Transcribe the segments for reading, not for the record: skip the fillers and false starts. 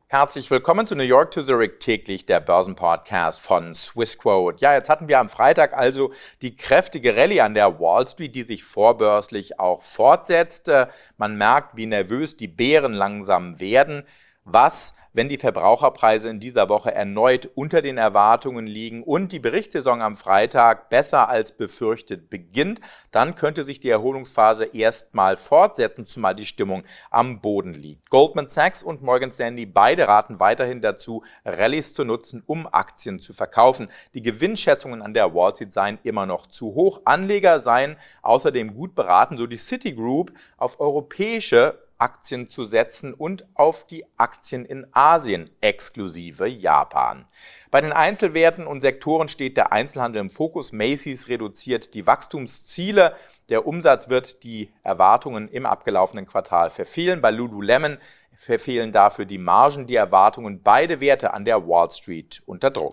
Herzlich willkommen zu New York to Zurich täglich, der Börsenpodcast von Swissquote. Ja, jetzt hatten wir am Freitag also die kräftige Rallye an der Wall Street, die sich vorbörslich auch fortsetzte. Man merkt, wie nervös die Bären langsam werden. Was, wenn die Verbraucherpreise in dieser Woche erneut unter den Erwartungen liegen und die Berichtssaison am Freitag besser als befürchtet beginnt, dann könnte sich die Erholungsphase erstmal fortsetzen, zumal die Stimmung am Boden liegt. Goldman Sachs und Morgan Stanley beide raten weiterhin dazu, Rallyes zu nutzen, um Aktien zu verkaufen. Die Gewinnschätzungen an der Wall Street seien immer noch zu hoch. Anleger seien außerdem gut beraten, so die Citigroup, auf europäische Aktien zu setzen und auf die Aktien in Asien, exklusive Japan. Bei den Einzelwerten und Sektoren steht der Einzelhandel im Fokus. Macy's reduziert die Wachstumsziele. Der Umsatz wird die Erwartungen im abgelaufenen Quartal verfehlen. Bei Lululemon verfehlen dafür die Margen die Erwartungen. Beide Werte an der Wall Street unter Druck.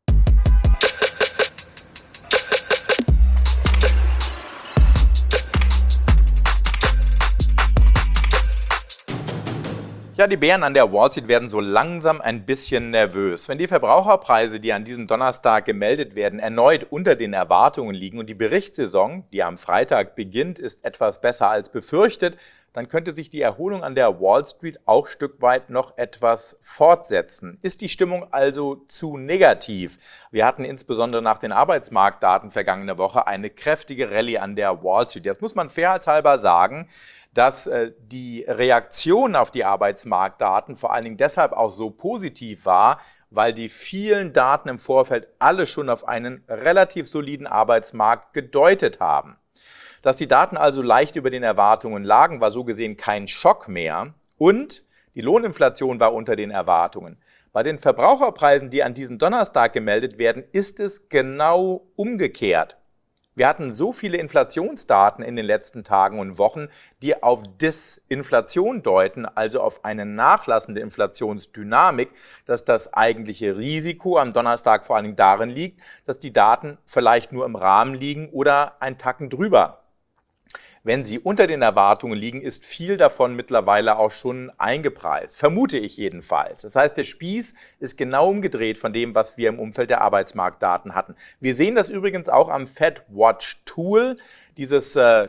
Ja, die Bären an der Wall Street werden so langsam ein bisschen nervös. Wenn die Verbraucherpreise, die an diesem Donnerstag gemeldet werden, erneut unter den Erwartungen liegen und die Berichtssaison, die am Freitag beginnt, ist etwas besser als befürchtet, dann könnte sich die Erholung an der Wall Street auch Stück weit noch etwas fortsetzen. Ist die Stimmung also zu negativ? Wir hatten insbesondere nach den Arbeitsmarktdaten vergangene Woche eine kräftige Rallye an der Wall Street. Jetzt muss man fairheitshalber sagen, dass die Reaktion auf die Arbeitsmarktdaten vor allen Dingen deshalb auch so positiv war, weil die vielen Daten im Vorfeld alle schon auf einen relativ soliden Arbeitsmarkt gedeutet haben. Dass die Daten also leicht über den Erwartungen lagen, war so gesehen kein Schock mehr und die Lohninflation war unter den Erwartungen. Bei den Verbraucherpreisen, die an diesem Donnerstag gemeldet werden, ist es genau umgekehrt. Wir hatten so viele Inflationsdaten in den letzten Tagen und Wochen, die auf Disinflation deuten, also auf eine nachlassende Inflationsdynamik, dass das eigentliche Risiko am Donnerstag vor allen Dingen darin liegt, dass die Daten vielleicht nur im Rahmen liegen oder ein Tacken drüber. Wenn sie unter den Erwartungen liegen, ist viel davon mittlerweile auch schon eingepreist. Vermute ich jedenfalls. Das heißt, der Spieß ist genau umgedreht von dem, was wir im Umfeld der Arbeitsmarktdaten hatten. Wir sehen das übrigens auch am FedWatch Tool. Dieses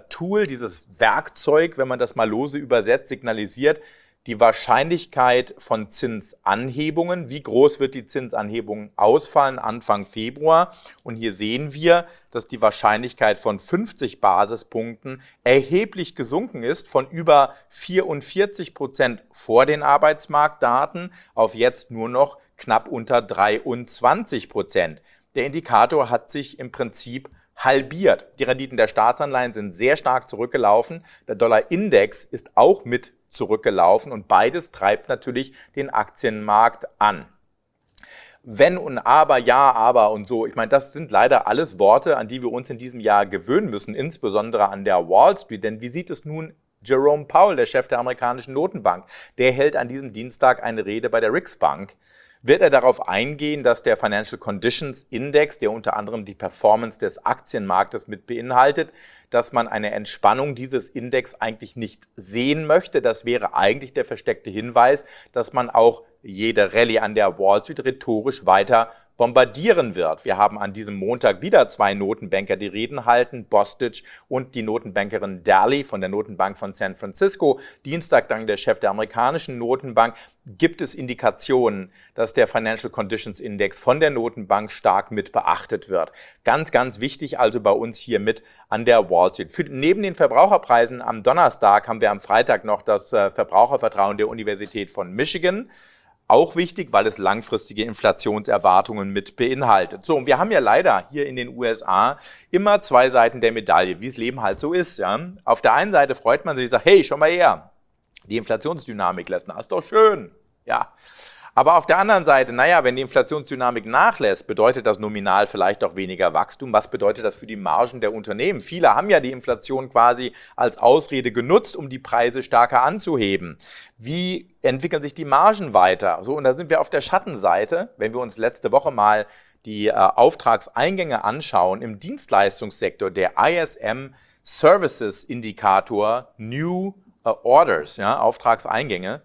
Werkzeug, wenn man das mal lose übersetzt, signalisiert die Wahrscheinlichkeit von Zinsanhebungen. Wie groß wird die Zinsanhebung ausfallen Anfang Februar? Und hier sehen wir, dass die Wahrscheinlichkeit von 50 Basispunkten erheblich gesunken ist, von über 44% vor den Arbeitsmarktdaten auf jetzt nur noch knapp unter 23%. Der Indikator hat sich im Prinzip halbiert. Die Renditen der Staatsanleihen sind sehr stark zurückgelaufen. Der Dollar-Index ist auch mit zurückgelaufen und beides treibt natürlich den Aktienmarkt an. Wenn und aber, ja, aber und so. Ich meine, das sind leider alles Worte, an die wir uns in diesem Jahr gewöhnen müssen, insbesondere an der Wall Street. Denn wie sieht es nun Jerome Powell, der Chef der amerikanischen Notenbank? Der hält an diesem Dienstag eine Rede bei der Riksbank. Wird er darauf eingehen, dass der Financial Conditions Index, der unter anderem die Performance des Aktienmarktes mit beinhaltet, dass man eine Entspannung dieses Index eigentlich nicht sehen möchte? Das wäre eigentlich der versteckte Hinweis, dass man auch jede Rallye an der Wall Street rhetorisch weiter bombardieren wird. Wir haben an diesem Montag wieder zwei Notenbanker, die Reden halten, Bostic und die Notenbankerin Daly von der Notenbank von San Francisco. Dienstag dann der Chef der amerikanischen Notenbank. Gibt es Indikationen, dass der Financial Conditions Index von der Notenbank stark mit beachtet wird? Ganz, ganz wichtig also bei uns hier mit an der Wall Street. Neben den Verbraucherpreisen am Donnerstag haben wir am Freitag noch das Verbrauchervertrauen der Universität von Michigan. Auch wichtig, weil es langfristige Inflationserwartungen mit beinhaltet. So, und wir haben ja leider hier in den USA immer zwei Seiten der Medaille, wie es Leben halt so ist. Ja? Auf der einen Seite freut man sich und sagt, hey, schau mal her, die Inflationsdynamik lässt nach, ist doch schön. Ja. Aber auf der anderen Seite, wenn die Inflationsdynamik nachlässt, bedeutet das nominal vielleicht auch weniger Wachstum. Was bedeutet das für die Margen der Unternehmen? Viele haben ja die Inflation quasi als Ausrede genutzt, um die Preise stärker anzuheben. Wie entwickeln sich die Margen weiter? So, und da sind wir auf der Schattenseite, wenn wir uns letzte Woche mal die Auftragseingänge anschauen, im Dienstleistungssektor, der ISM Services Indikator New Orders, Auftragseingänge,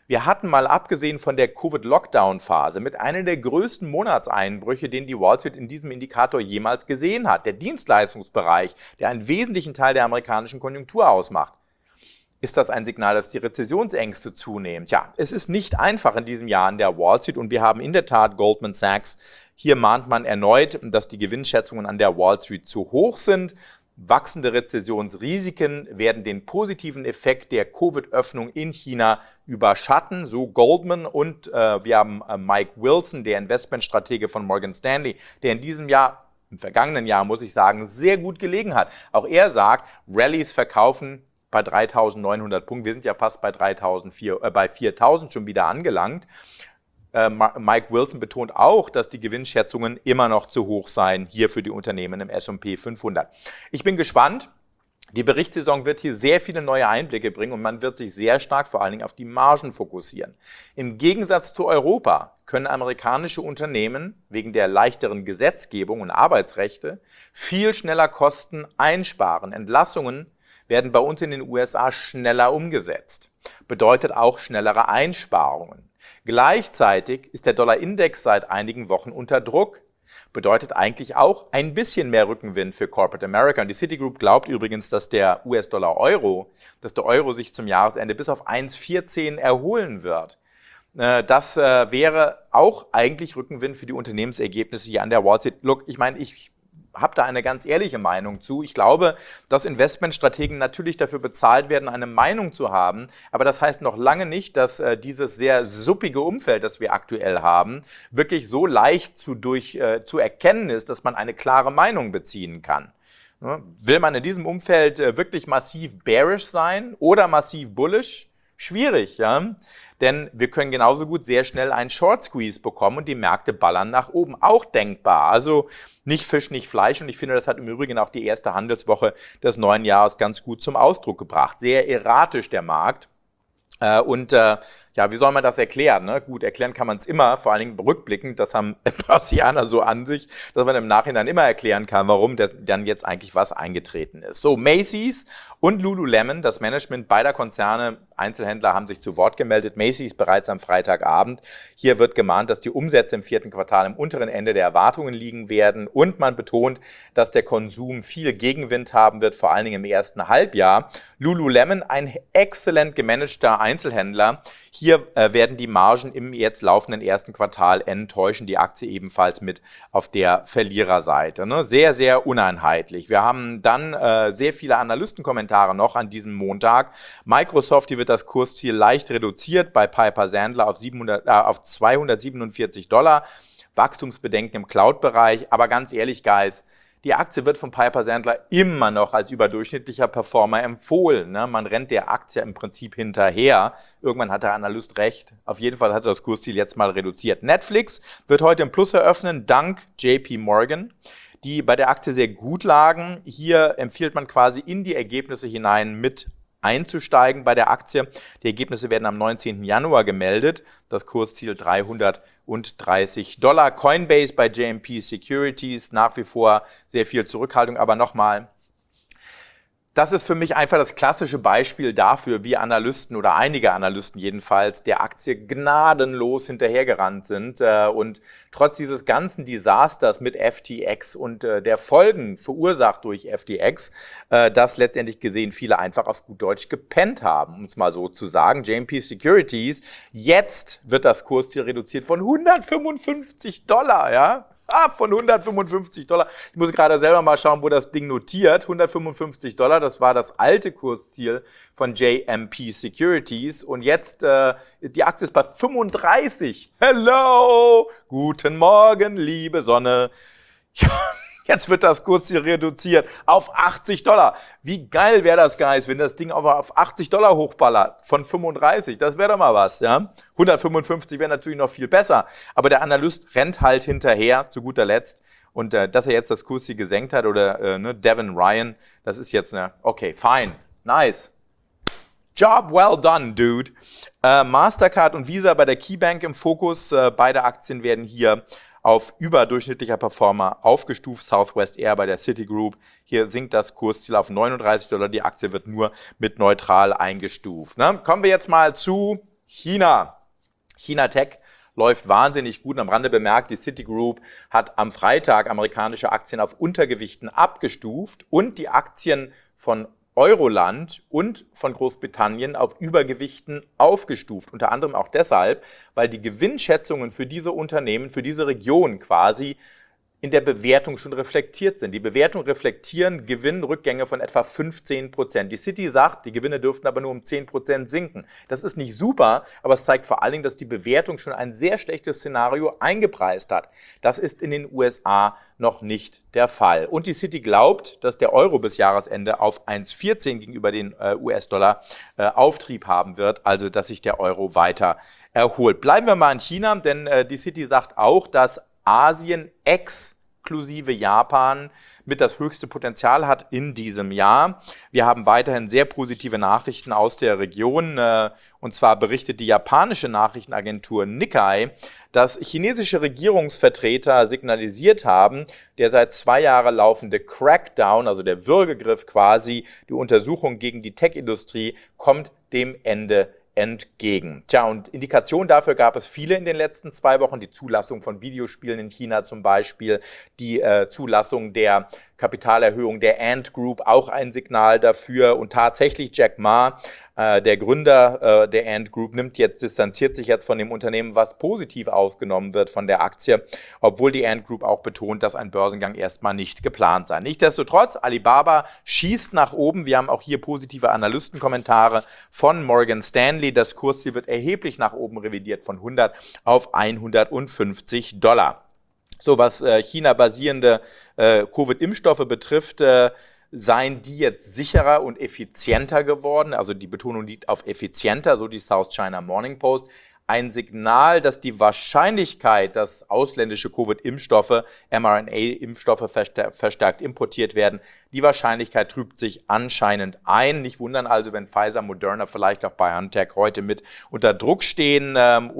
Wir hatten mal abgesehen von der Covid-Lockdown-Phase mit einer der größten Monatseinbrüche, den die Wall Street in diesem Indikator jemals gesehen hat. Der Dienstleistungsbereich, der einen wesentlichen Teil der amerikanischen Konjunktur ausmacht. Ist das ein Signal, dass die Rezessionsängste zunehmen? Tja, es ist nicht einfach in diesem Jahr an der Wall Street und wir haben in der Tat Goldman Sachs. Hier mahnt man erneut, dass die Gewinnschätzungen an der Wall Street zu hoch sind. Wachsende Rezessionsrisiken werden den positiven Effekt der Covid-Öffnung in China überschatten, so Goldman. Und wir haben Mike Wilson, der Investmentstratege von Morgan Stanley, der in diesem Jahr, im vergangenen Jahr, muss ich sagen, sehr gut gelegen hat. Auch er sagt, Rallies verkaufen bei 3.900 Punkten. Wir sind ja fast bei 4.000 schon wieder angelangt. Mike Wilson betont auch, dass die Gewinnschätzungen immer noch zu hoch seien, hier für die Unternehmen im S&P 500. Ich bin gespannt. Die Berichtssaison wird hier sehr viele neue Einblicke bringen und man wird sich sehr stark vor allen Dingen auf die Margen fokussieren. Im Gegensatz zu Europa können amerikanische Unternehmen wegen der leichteren Gesetzgebung und Arbeitsrechte viel schneller Kosten einsparen. Entlassungen werden bei uns in den USA schneller umgesetzt. Bedeutet auch schnellere Einsparungen. Gleichzeitig ist der Dollar-Index seit einigen Wochen unter Druck. Bedeutet eigentlich auch ein bisschen mehr Rückenwind für Corporate America. Und die Citigroup glaubt übrigens, dass der US-Dollar-Euro, dass der Euro sich zum Jahresende bis auf 1,14 erholen wird. Das wäre auch eigentlich Rückenwind für die Unternehmensergebnisse hier an der Wall Street. Look, ich meine, ich habe da eine ganz ehrliche Meinung zu. Ich glaube, dass Investmentstrategen natürlich dafür bezahlt werden, eine Meinung zu haben. Aber das heißt noch lange nicht, dass dieses sehr suppige Umfeld, das wir aktuell haben, wirklich so leicht zu erkennen ist, dass man eine klare Meinung beziehen kann. Will man in diesem Umfeld wirklich massiv bearish sein oder massiv bullish? Schwierig, ja, denn wir können genauso gut sehr schnell einen Short Squeeze bekommen und die Märkte ballern nach oben. Auch denkbar. Also nicht Fisch, nicht Fleisch und ich finde, das hat im Übrigen auch die erste Handelswoche des neuen Jahres ganz gut zum Ausdruck gebracht. Sehr erratisch der Markt. Ja, wie soll man das erklären? Ne? Gut, erklären kann man es immer, vor allen Dingen rückblickend, das haben Börsianer so an sich, dass man im Nachhinein immer erklären kann, warum dann jetzt eigentlich was eingetreten ist. So, Macy's und Lululemon, das Management beider Konzerne, Einzelhändler haben sich zu Wort gemeldet. Macy's bereits am Freitagabend. Hier wird gemahnt, dass die Umsätze im vierten Quartal im unteren Ende der Erwartungen liegen werden und man betont, dass der Konsum viel Gegenwind haben wird, vor allen Dingen im ersten Halbjahr. Lululemon, ein exzellent gemanagter Einzelhändler. Hier werden die Margen im jetzt laufenden ersten Quartal enttäuschen, die Aktie ebenfalls mit auf der Verliererseite. Ne? Sehr, sehr uneinheitlich. Wir haben dann sehr viele Analystenkommentare noch an diesem Montag. Microsoft, hier wird das Kursziel leicht reduziert bei Piper Sandler auf $247. Wachstumsbedenken im Cloud-Bereich. Aber ganz ehrlich, Guys, die Aktie wird von Piper Sandler immer noch als überdurchschnittlicher Performer empfohlen. Ne? Man rennt der Aktie im Prinzip hinterher. Irgendwann hat der Analyst recht. Auf jeden Fall hat er das Kursziel jetzt mal reduziert. Netflix wird heute im Plus eröffnen, dank JP Morgan, die bei der Aktie sehr gut lagen. Hier empfiehlt man quasi in die Ergebnisse hinein mit einzusteigen bei der Aktie. Die Ergebnisse werden am 19. Januar gemeldet. Das Kursziel $330. Coinbase bei JMP Securities, nach wie vor sehr viel Zurückhaltung, aber nochmal, das ist für mich einfach das klassische Beispiel dafür, wie Analysten oder einige Analysten jedenfalls der Aktie gnadenlos hinterhergerannt sind und trotz dieses ganzen Desasters mit FTX und der Folgen verursacht durch FTX, das letztendlich gesehen viele einfach auf gut Deutsch gepennt haben, um es mal so zu sagen. JMP Securities, jetzt wird das Kursziel reduziert von $155, ja? Von $155. Ich muss gerade selber mal schauen, wo das Ding notiert. $155, das war das alte Kursziel von JMP Securities. Und jetzt, die Aktie ist bei 35. Hello! Guten Morgen, liebe Sonne. Ja. Jetzt wird das Kursziel reduziert auf $80. Wie geil wäre das, Guys, wenn das Ding auf $80 hochballert von 35. Das wäre doch mal was, ja. 155 wäre natürlich noch viel besser. Aber der Analyst rennt halt hinterher, zu guter Letzt. Und dass er jetzt das Kursziel gesenkt hat oder Devin Ryan, das ist jetzt okay, fine, nice. Job well done, dude. Mastercard und Visa bei der KeyBank im Fokus. Beide Aktien werden hier auf überdurchschnittlicher Performer aufgestuft. Southwest Air bei der Citigroup. Hier sinkt das Kursziel auf $39. Die Aktie wird nur mit neutral eingestuft. Ne? Kommen wir jetzt mal zu China. China Tech läuft wahnsinnig gut. Und am Rande bemerkt, die Citigroup hat am Freitag amerikanische Aktien auf Untergewichten abgestuft und die Aktien von Euroland und von Großbritannien auf Übergewichten aufgestuft. Unter anderem auch deshalb, weil die Gewinnschätzungen für diese Unternehmen, für diese Region quasi in der Bewertung schon reflektiert sind. Die Bewertung reflektieren Gewinnrückgänge von etwa 15%. Die Citi sagt, die Gewinne dürften aber nur um 10% sinken. Das ist nicht super, aber es zeigt vor allen Dingen, dass die Bewertung schon ein sehr schlechtes Szenario eingepreist hat. Das ist in den USA noch nicht der Fall. Und die Citi glaubt, dass der Euro bis Jahresende auf 1,14 gegenüber den US-Dollar Auftrieb haben wird, also dass sich der Euro weiter erholt. Bleiben wir mal in China, denn die Citi sagt auch, dass Asien exklusive Japan mit das höchste Potenzial hat in diesem Jahr. Wir haben weiterhin sehr positive Nachrichten aus der Region. Und zwar berichtet die japanische Nachrichtenagentur Nikkei, dass chinesische Regierungsvertreter signalisiert haben, der seit 2 Jahren laufende Crackdown, also der Würgegriff quasi, die Untersuchung gegen die Tech-Industrie, kommt dem Ende entgegen. Tja, und Indikationen dafür gab es viele in den letzten 2 Wochen. Die Zulassung von Videospielen in China zum Beispiel, die Zulassung der Kapitalerhöhung der Ant Group, auch ein Signal dafür. Und tatsächlich Jack Ma, der Gründer der Ant Group, distanziert sich jetzt von dem Unternehmen, was positiv aufgenommen wird von der Aktie, obwohl die Ant Group auch betont, dass ein Börsengang erstmal nicht geplant sei. Nichtsdestotrotz, Alibaba schießt nach oben. Wir haben auch hier positive Analystenkommentare von Morgan Stanley. Das Kursziel wird erheblich nach oben revidiert von 100 auf $150. So, was China-basierende Covid-Impfstoffe betrifft, seien die jetzt sicherer und effizienter geworden. Also die Betonung liegt auf effizienter, so die South China Morning Post. Ein Signal, dass die Wahrscheinlichkeit, dass ausländische Covid-Impfstoffe, mRNA-Impfstoffe verstärkt importiert werden, die Wahrscheinlichkeit trübt sich anscheinend ein. Nicht wundern also, wenn Pfizer, Moderna, vielleicht auch BioNTech heute mit unter Druck stehen.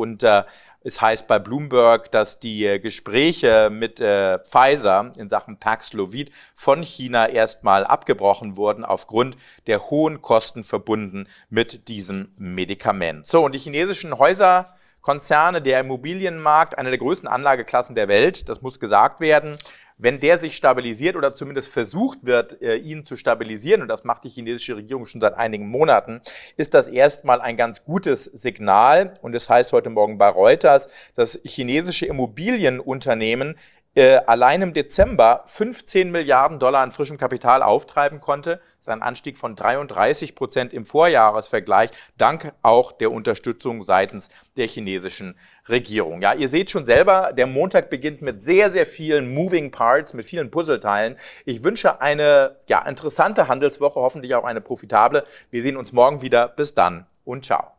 Es heißt bei Bloomberg, dass die Gespräche mit Pfizer in Sachen Paxlovid von China erstmal abgebrochen wurden aufgrund der hohen Kosten verbunden mit diesem Medikament. So, und die chinesischen Häuserkonzerne, der Immobilienmarkt, eine der größten Anlageklassen der Welt, das muss gesagt werden. Wenn der sich stabilisiert oder zumindest versucht wird, ihn zu stabilisieren, und das macht die chinesische Regierung schon seit einigen Monaten, ist das erstmal ein ganz gutes Signal. Und es heißt heute Morgen bei Reuters, dass chinesische Immobilienunternehmen allein im Dezember $15 Milliarden an frischem Kapital auftreiben konnte. Das ist ein Anstieg von 33% im Vorjahresvergleich, dank auch der Unterstützung seitens der chinesischen Regierung. Ja, ihr seht schon selber, der Montag beginnt mit sehr, sehr vielen Moving Parts, mit vielen Puzzleteilen. Ich wünsche eine interessante Handelswoche, hoffentlich auch eine profitable. Wir sehen uns morgen wieder. Bis dann und ciao.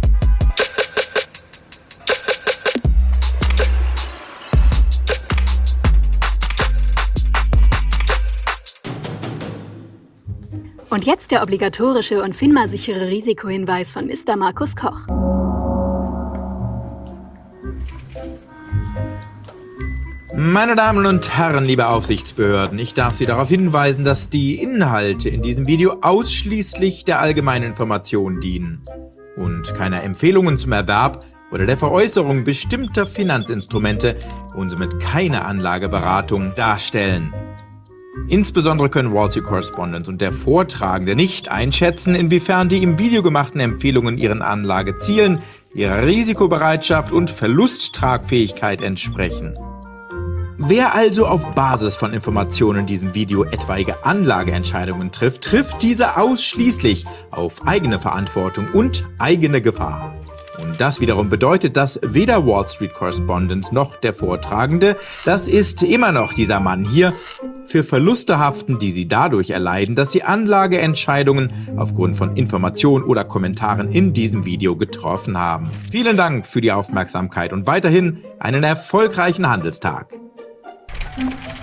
Und jetzt der obligatorische und FINMA-sichere Risikohinweis von Mr. Markus Koch. Meine Damen und Herren, liebe Aufsichtsbehörden, ich darf Sie darauf hinweisen, dass die Inhalte in diesem Video ausschließlich der allgemeinen Information dienen und keiner Empfehlungen zum Erwerb oder der Veräußerung bestimmter Finanzinstrumente und somit keine Anlageberatung darstellen. Insbesondere können Wall Street Correspondent und der Vortragende nicht einschätzen, inwiefern die im Video gemachten Empfehlungen ihren Anlagezielen, ihrer Risikobereitschaft und Verlusttragfähigkeit entsprechen. Wer also auf Basis von Informationen in diesem Video etwaige Anlageentscheidungen trifft, trifft diese ausschließlich auf eigene Verantwortung und eigene Gefahr. Und das wiederum bedeutet, dass weder Wall Street Correspondent noch der Vortragende, das ist immer noch dieser Mann hier, für Verluste haften, die sie dadurch erleiden, dass sie Anlageentscheidungen aufgrund von Informationen oder Kommentaren in diesem Video getroffen haben. Vielen Dank für die Aufmerksamkeit und weiterhin einen erfolgreichen Handelstag.